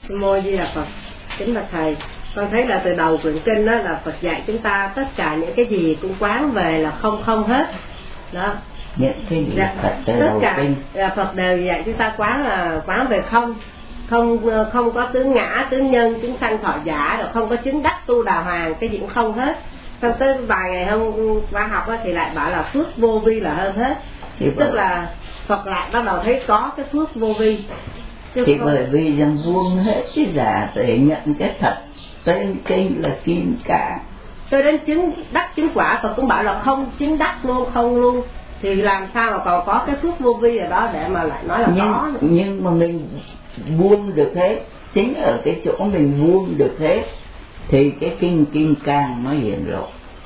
Mô Di Đà Phật. Kính bạch thầy, con thấy là từ đầu quyển kinh đó là Phật dạy chúng ta tất cả những cái gì cũng quán về là không không hết đó. Những cái gì Phật từ tất đầu cả kinh là Phật đều dạy chúng ta quán là quán về không, không có tướng ngã, tướng nhân, tướng sanh thọ giả, rồi không có chứng đắc tu đà hoàng, cái gì cũng không hết. Xong tới vài ngày hôm qua học thì lại bảo là phước vô vi là hơn hết. Tức là Phật lại bắt đầu thấy có cái phước vô vi. Thì bởi vì rằng buông hết cái giả để nhận cái thật. Tên kinh là kim cang. Tôi đến chứng đắc chứng quả, Phật cũng bảo là không chứng đắc luôn, không luôn. Thì làm sao mà còn có cái phước vô vi ở đó để mà lại nói là có nữa. Nhưng mà mình buông được hết. Chính ở cái chỗ mình buông được hết thì cái kinh kim cang nó hiện lộ.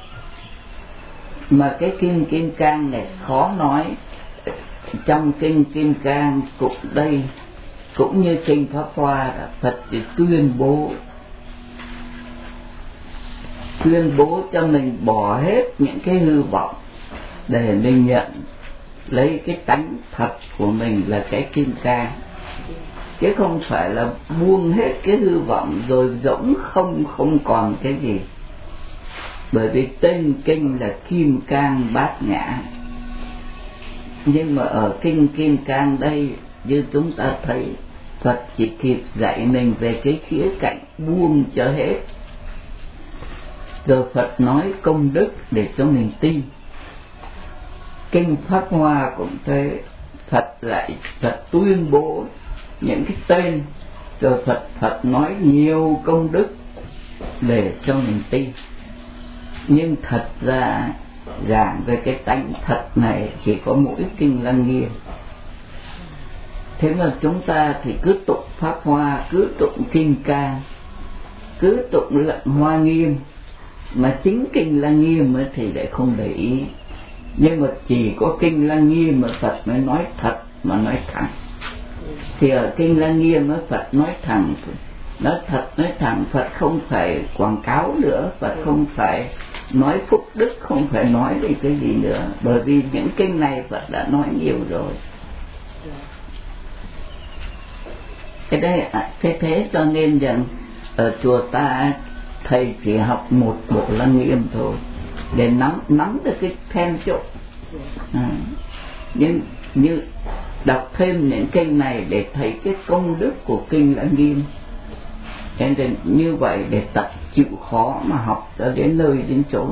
Mà cái kinh kim cang này khó nói. Trong kinh kim cang cũng đây, cũng như kinh Pháp Hoa, Phật chỉ tuyên bố cho mình bỏ hết những cái hư vọng để mình nhận lấy cái tánh thật của mình là cái kim cang, chứ không phải là buông hết cái hư vọng rồi rỗng không còn cái gì. Bởi vì tên kinh là kim cang bát nhã, nhưng mà ở kinh kim cang đây như chúng ta thấy Phật chỉ kịp dạy mình về cái khía cạnh buông cho hết, rồi Phật nói công đức để cho mình tin. Kinh Pháp Hoa cũng thế, Phật tuyên bố những cái tên, rồi Phật nói nhiều công đức để cho mình tin. Nhưng thật ra giảng về cái tánh thật này chỉ có mỗi kinh Lăng Nghiêm. Thế mà chúng ta thì cứ tụng Pháp Hoa, cứ tụng Kim Cang, cứ tụng Lận Hoa Nghiêm, mà chính kinh Lăng Nghiêm thì lại không để ý. Nhưng mà chỉ có kinh Lăng Nghiêm mà Phật mới nói thật, mà nói thẳng. Thì ở kinh Lăng Nghiêm Phật nói thẳng, nói thật, nói thẳng. Phật không phải quảng cáo nữa, Phật không phải nói phúc đức, không phải nói về cái gì nữa. Bởi vì những kinh này Phật đã nói nhiều rồi. Cái đây thế cho nên rằng ở chùa ta thầy chỉ học một bộ Lăng Nghiêm thôi để nắm được cái then chốt. Nhưng như đọc thêm những kinh này để thấy cái công đức của kinh Lăng Nghiêm, cho nên như vậy để tập chịu khó mà học cho đến nơi đến chốn.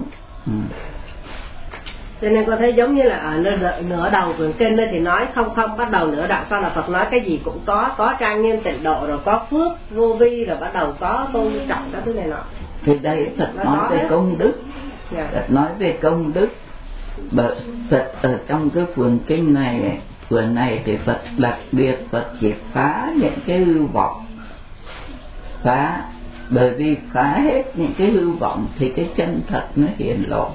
Cho nên con thấy giống như là ở nửa đầu quyển kinh thì nói không không, bắt đầu nửa đoạn sau là Phật nói cái gì cũng có trang nghiêm tịnh độ, rồi có phước vô vi, rồi bắt đầu có tôn trọng các thứ này nọ. Thì đây Phật nói về công đức. Phật nói về công đức. Phật ở trong cái quyển kinh này, quyển này thì Phật đặc biệt Phật chỉ phá những cái hư vọng. Bởi vì phá hết những cái hư vọng thì cái chân thật nó hiện lộ.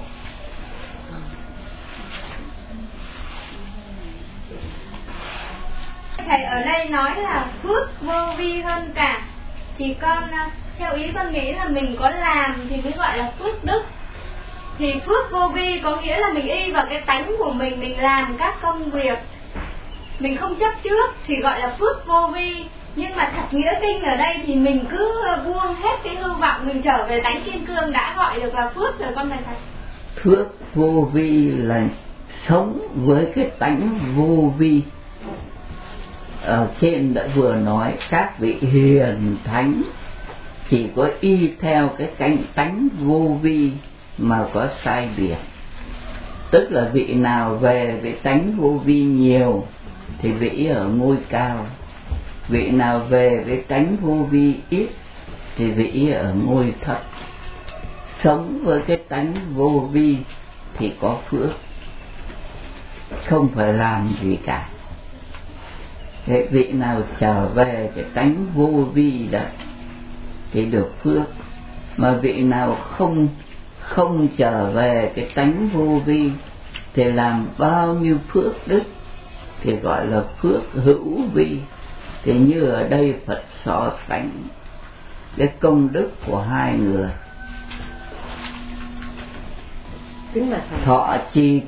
Thầy ở đây nói là phước vô vi hơn cả, thì con theo ý con nghĩ là mình có làm thì mới gọi là phước đức. Thì phước vô vi có nghĩa là mình y vào cái tánh của mình làm các công việc, mình không chấp trước thì gọi là phước vô vi. Nhưng mà thật nghĩa kinh ở đây thì mình cứ buông hết cái hư vọng, mình trở về tánh kim cương đã gọi được là phước rồi con thầy. Phước vô vi là sống với cái tánh vô vi. Ở trên đã vừa nói các vị hiền thánh chỉ có y theo cái tánh vô vi mà có sai biệt. Tức là vị nào về với tánh vô vi nhiều thì vị ở ngôi cao, vị nào về với tánh vô vi ít thì vị ở ngôi thấp. Sống với cái tánh vô vi thì có phước, không phải làm gì cả. Cái vị nào trở về cái tánh vô vi đó thì được phước, mà vị nào không trở về cái tánh vô vi thì làm bao nhiêu phước đức thì gọi là phước hữu vi. Thì như ở đây Phật so sánh cái công đức của hai người. Thọ trì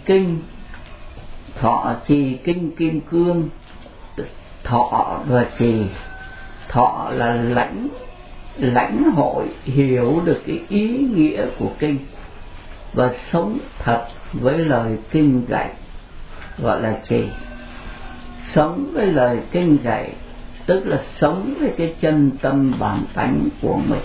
kinh kim cương, thọ và trì. thọ là lãnh hội, hiểu được cái ý nghĩa của kinh và sống thật với lời kinh dạy, gọi là trì. Sống với lời kinh dạy tức là sống với cái chân tâm bản tánh của mình.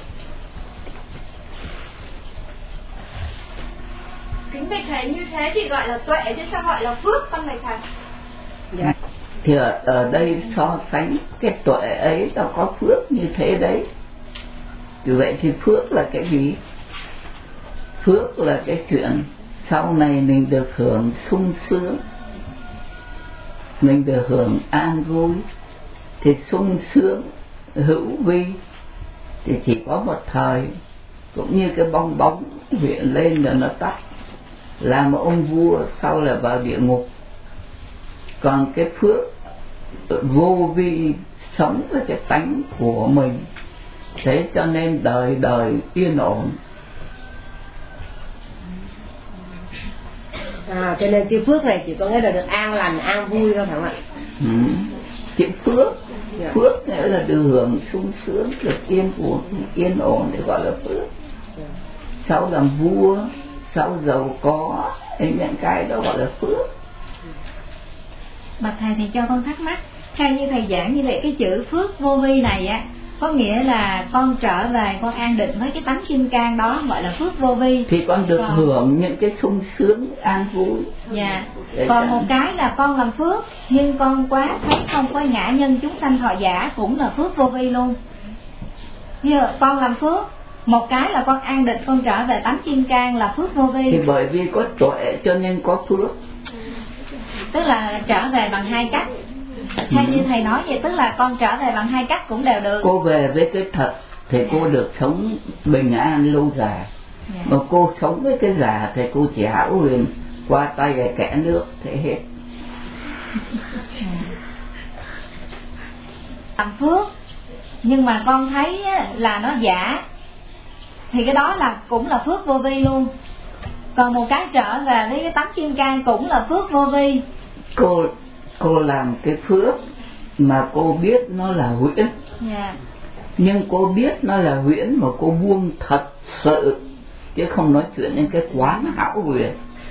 Kính bạch thầy, như thế thì gọi là tuệ chứ sao gọi là phước con bạch thầy? Dạ. Thì ở đây so sánh cái tuệ ấy, ta có phước như thế đấy. Vì vậy thì phước là cái gì? Phước là cái chuyện sau này mình được hưởng sung sướng, mình được hưởng an vui. Thì sung sướng hữu vi thì chỉ có một thời, cũng như cái bong bóng hiện lên rồi nó tắt, làm một ông vua sau là vào địa ngục. Còn cái phước vô vi sống với cái tánh của mình, thế cho nên đời đời yên ổn. Cho nên chữ phước này chỉ có nghĩa là được an lành, an vui thôi phải không ạ? Chữ phước, phước nghĩa là được hưởng sung sướng, được yên ổn để gọi là phước. Sau làm vua, sau giàu có, những cái đó gọi là phước. Bạch thầy, thì cho con thắc mắc, theo như thầy giảng như vậy, cái chữ phước vô vi này á, có nghĩa là con trở về con an định với cái tánh kim cang đó, gọi là phước vô vi. Thì con được hưởng những cái sung sướng an vui. Dạ. Còn một cái là con làm phước nhưng con quá thấy không có ngã nhân chúng sanh thọ giả, cũng là phước vô vi luôn. Như con làm phước, một cái là con an định, con trở về tánh kim cang là phước vô vi. Thì bởi vì có tuệ cho nên có phước. Tức là trở về bằng hai cách. Theo như thầy nói vậy, tức là con trở về bằng hai cách cũng đều được. Cô về với cái thật thì cô được sống bình an lâu dài. Mà cô sống với cái giả thì cô chỉ hão huyền qua tay về kẻ nước thế hết. Làm phước nhưng mà con thấy là nó giả, thì cái đó là cũng là phước vô vi luôn. Còn một cái trở về với cái tánh kim cang cũng là phước vô vi. Cô làm cái phước mà cô biết nó là huyễn. Nhưng cô biết nó là huyễn mà cô buông thật sự, chứ không nói chuyện đến cái quán hão huyền.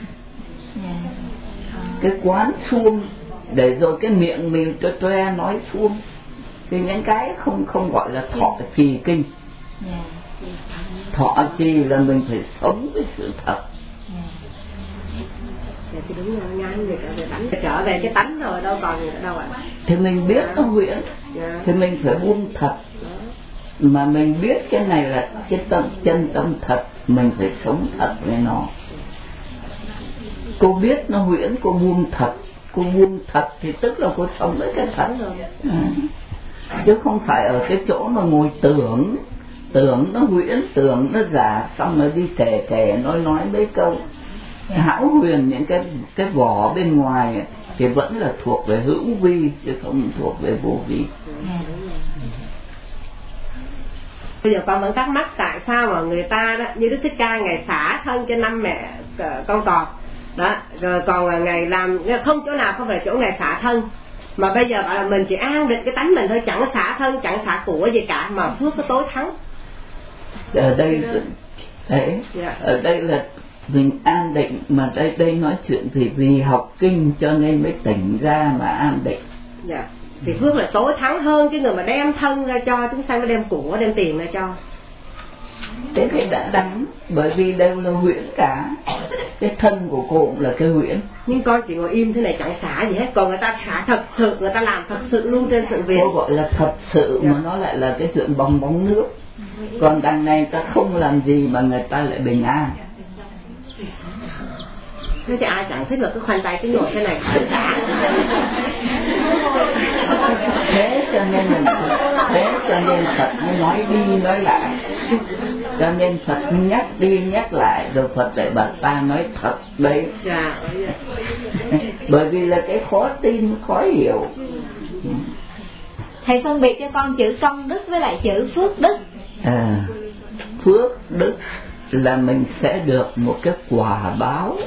Cái quán suông để rồi cái miệng mình toe nói suông, thì những cái không gọi là thọ trì kinh. Thọ trì là mình phải sống với sự thật. Thì đúng rồi, ngay việc về tánh, trở về cái tánh rồi, đâu còn gì nữa đâu ạ. Thì mình biết nó huyễn, thì mình phải buông thật. Mà mình biết cái này là cái chân tâm thật, mình phải sống thật với nó. Cô biết nó huyễn, cô buông thật. Cô buông thật thì tức là cô sống với cái thật rồi. Chứ không phải ở cái chỗ mà ngồi tưởng nó huyễn, tưởng nó giả, xong rồi đi kể nói mấy câu hão huyền, những cái vỏ bên ngoài thì vẫn là thuộc về hữu vi chứ không thuộc về vô vi. Bây giờ con vẫn thắc mắc tại sao mà người ta đó, như Đức Thích Ca ngày xả thân cho 5 mẹ con cọp đó, rồi còn ngày làm không chỗ nào không phải chỗ ngày xả thân, mà bây giờ bảo là mình chỉ an định cái tánh mình thôi, chẳng xả thân chẳng xả của gì cả, mà phước có tối thắng. Ở đây đấy, ở đây là mình an định, mà đây nói chuyện vì học kinh cho nên mới tỉnh ra mà an định. Thì phước là tối thắng hơn cái người mà đem thân ra cho chúng sanh, đem của đem tiền ra cho. Thế thì đã đáng, bởi vì đều là huyễn cả. Cái thân của cô cũng là cái huyễn. Nhưng con chỉ ngồi im thế này chẳng xả gì hết, còn người ta xả thật sự, người ta làm thật sự luôn trên sự việc. Cô gọi là thật sự mà nó lại là cái chuyện bong bóng nước. Còn đằng này ta không làm gì mà người ta lại bình an. Thế thì ai chẳng thích là cái khoanh tay cái ngồi thế này cả. Thế cho nên Phật mới nói đi nói lại. Cho nên Phật nhắc đi nhắc lại, rồi Phật lại bảo ta nói thật đấy. Bởi vì là cái khó tin, khó hiểu. Thầy phân biệt cho con chữ công đức với lại chữ phước đức. Phước đức là mình sẽ được một cái quả báo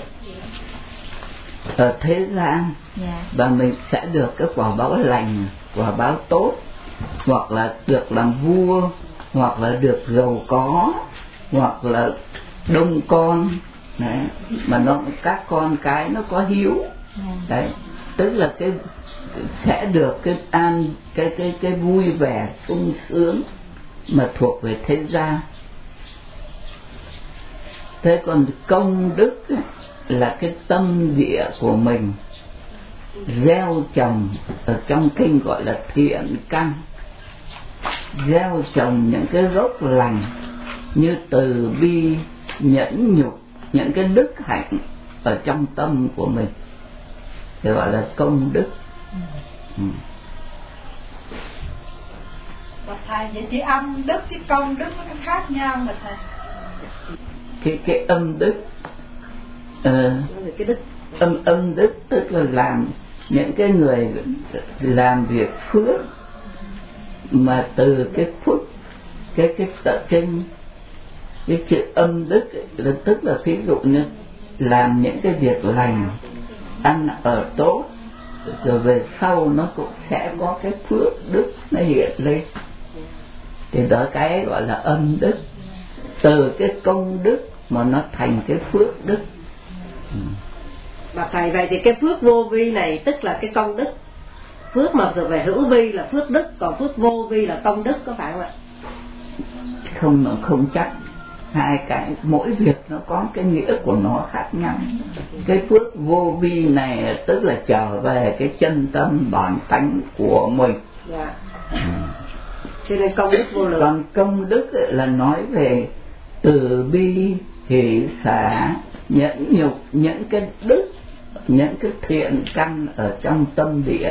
ở thế gian, và mình sẽ được cái quả báo lành, quả báo tốt. hoặc là được làm vua, hoặc là được giàu có, hoặc là đông con. Đấy, mà nó các con cái nó có hiếu. Đấy, tức là cái sẽ được cái an cái vui vẻ sung sướng mà thuộc về thế gian. Thế còn công đức ấy, là cái tâm địa của mình gieo trồng, ở trong kinh gọi là thiện căn, gieo trồng những cái gốc lành như từ bi, nhẫn nhục, những cái đức hạnh ở trong tâm của mình thì gọi là công đức. Và thầy, vậy chỉ âm đức với công đức nó khác nhau mà thầy? Cái âm đức, âm đức tức là làm những cái người làm việc phước mà từ cái phước, cái chữ âm đức là tức là ví dụ như làm những cái việc lành, ăn ở tốt, rồi về sau nó cũng sẽ có cái phước đức nó hiện lên. Thì đó cái gọi là âm đức, từ cái công đức mà nó thành cái phước đức. Mà thầy, vậy thì cái phước vô vi này tức là cái công đức. Phước mà rồi về hữu vi là phước đức, còn phước vô vi là công đức, có phải không ạ? Không chắc. Hai cái mỗi việc nó có cái nghĩa của nó khác nhau. Cái phước vô vi này tức là trở về cái chân tâm bản tánh của mình. Dạ. Cho nên công đức vô lượng. Còn công đức là nói về từ bi, hỷ xả, nhẫn nhục, những cái đức, những cái thiện căn ở trong tâm địa.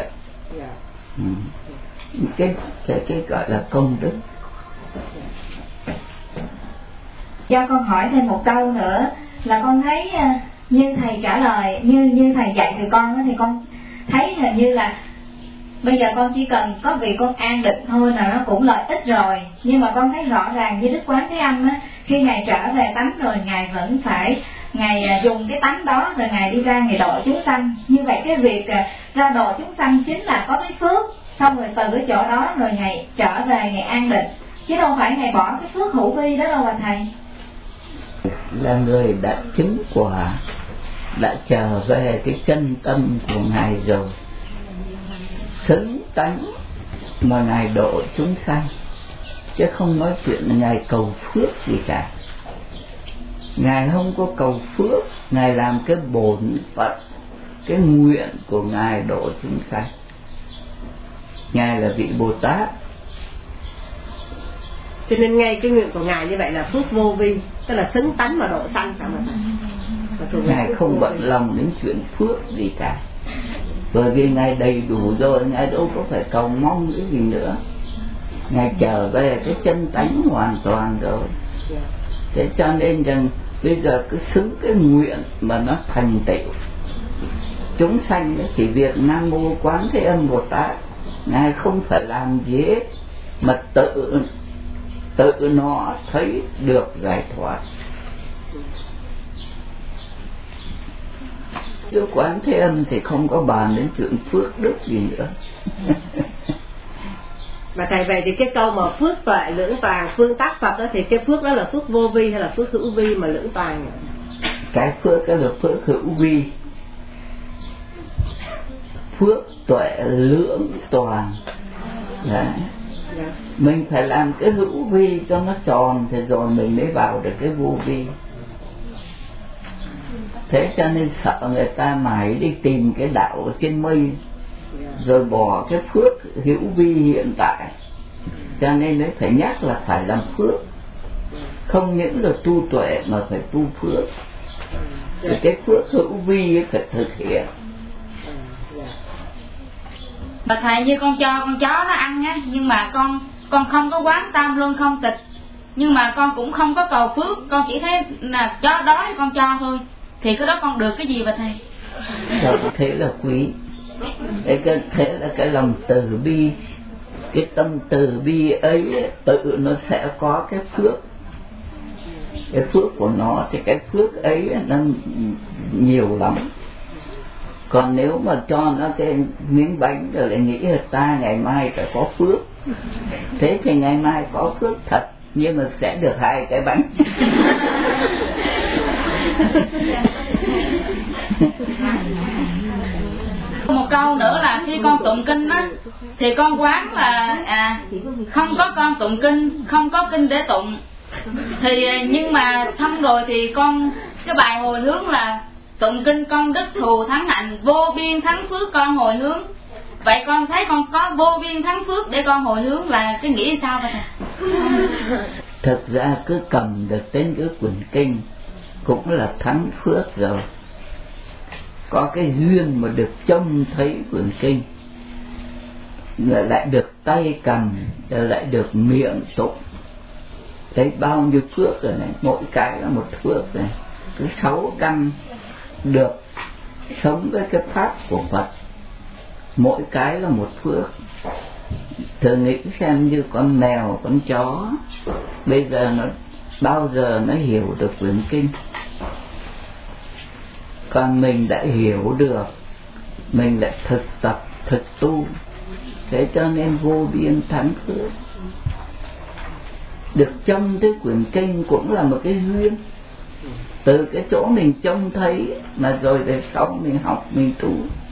Cái gọi là công đức. Cho con hỏi thêm một câu nữa là con thấy như thầy trả lời, như thầy dạy từ con thì con thấy hình như là bây giờ con chỉ cần có việc con an định thôi là nó cũng lợi ích rồi. Nhưng mà con thấy rõ ràng với Đức Quán Thế Âm á, khi Ngài trở về tánh rồi Ngài vẫn phải Ngài dùng cái tánh đó rồi Ngài đi ra Ngài độ chúng sanh. Như vậy cái việc ra độ chúng sanh chính là có cái phước, xong rồi từ cái chỗ đó rồi Ngài trở về Ngài an định, chứ đâu phải Ngài bỏ cái phước hữu vi đó đâu mà thầy. Là người đã chứng quả, đã trở về cái chân tâm của Ngài rồi, xứng tánh mà Ngài độ chúng sanh, chứ không nói chuyện là Ngài cầu phước gì cả. Ngài không có cầu phước, Ngài làm cái bổn phận, cái nguyện của Ngài độ chúng sanh. Ngài là vị Bồ Tát, cho nên ngay cái nguyện của Ngài như vậy là phước vô vi, tức là xứng tánh mà độ sanh. Ngài không bận lòng đến chuyện phước gì cả, bởi vì Ngài đầy đủ rồi, Ngài đâu có phải cầu mong cái gì nữa. Ngài trở về cái chân tánh hoàn toàn rồi. Thế cho nên rằng bây giờ cứ xứng cái nguyện mà nó thành tựu chúng sanh. Chỉ việc Nam Mô Quán Thế Âm Bồ Tát, Ngài không phải làm gì hết, mà tự nó thấy được giải thoát. Chứ Quán Thế Âm thì không có bàn đến chuyện phước đức gì nữa. Mà thầy, về thì cái câu mà phước tuệ lưỡng toàn phương tác Phật đó, thì cái phước đó là phước vô vi hay là phước hữu vi mà lưỡng toàn? Cái phước đó là phước hữu vi, phước tuệ lưỡng toàn. Đấy. Mình phải làm cái hữu vi cho nó tròn thì rồi mình mới vào được cái vô vi. Thế cho nên sợ người ta mãi đi tìm cái đạo ở trên mây, rồi bỏ cái phước hữu vi hiện tại. Cho nên đấy phải nhắc là phải làm phước, không những là tu tuệ mà phải tu phước. Thì cái phước hữu vi phải thực hiện. Mà thầy, như con cho con chó nó ăn á, nhưng mà con không có quán tam luân không tịch, nhưng mà con cũng không có cầu phước, con chỉ thấy là chó đói con cho thôi, thì cái đó con được cái gì vậy thầy? Thế là quý. Thế là cái lòng từ bi, cái tâm từ bi ấy tự nó sẽ có cái phước. Cái phước của nó thì cái phước ấy nó nhiều lắm. Còn nếu mà cho nó cái miếng bánh rồi lại nghĩ là ta ngày mai phải có phước, Thế thì ngày mai có phước thật, nhưng mà sẽ được 2 cái bánh. Một câu nữa là khi con tụng kinh á, thì con quán là không có con tụng kinh, không có kinh để tụng. Thì nhưng mà xong rồi thì con cái bài hồi hướng là tụng kinh công đức thù thắng hạnh, vô biên thắng phước con hồi hướng. Vậy con thấy con có vô biên thắng phước để con hồi hướng là cái nghĩa sao vậy thầy? Thực ra cứ cầm được tên cái quyển kinh cũng là thắng phước rồi. Có cái duyên mà được trông thấy quyển kinh, lại được tay cầm, lại được miệng tụng, thấy bao nhiêu phước rồi này. Mỗi cái là một phước này. Cứ 6 căn được sống với cái pháp của Phật, mỗi cái là một phước. Thử nghĩ xem, như con mèo, con chó bây giờ nó bao giờ nó hiểu được quyển kinh. Còn mình đã hiểu được, mình đã thực tập, thực tu, thế cho nên vô biên thắng phước. Được trông tới quyển kinh cũng là một cái duyên. Từ cái chỗ mình trông thấy mà rồi về sau mình học, mình tu.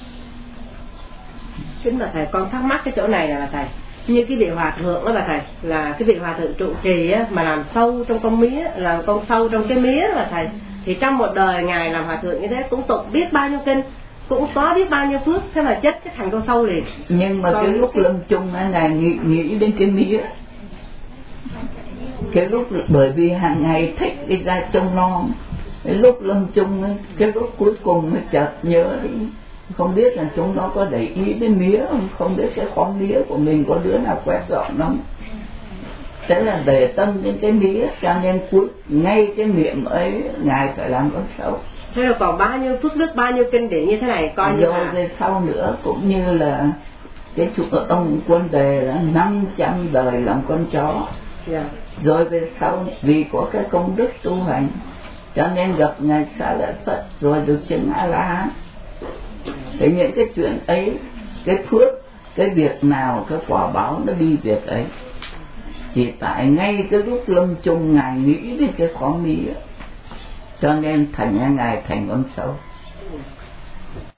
Chính là thầy, con thắc mắc cái chỗ này là thầy, như cái vị hòa thượng đó là thầy, là cái vị hòa thượng trụ trì á, mà làm sâu trong con mía, làm con sâu trong cái mía là thầy, thì trong một đời ngài làm hòa thượng như thế cũng tụng biết bao nhiêu kinh, cũng có biết bao nhiêu phước, thế mà chết cái thành con sâu liền. Nhưng mà cái lúc lâm chung á, ngài nghĩ đến cái mía, cái lúc bởi vì hàng ngày thích đi ra trông non, cái lúc lâm chung ấy, cái lúc cuối cùng mới chợt nhớ đến. Không biết là chúng nó có để ý đến mía không, không biết cái khóm mía của mình có đứa nào quét dọn không. Thế là để tâm đến cái mía, cho nên ngay cái miệng ấy ngài phải làm con sâu. Thế là còn bao nhiêu phước đức, bao nhiêu kinh điển như thế này coi như rồi về sau nữa cũng như là cái chủ ông Quân Đề là 500 đời làm con chó. Rồi về sau vì có cái công đức tu hành cho nên gặp ngài Xá Lợi Phất rồi được chứng A-la-hán. Thế những cái chuyện ấy, cái phước, cái việc nào, cái quả báo nó đi việc ấy. Chỉ tại ngay cái lúc lâm chung ngài nghĩ đến cái khó mía, cho nên thành ra ngài thành con sâu.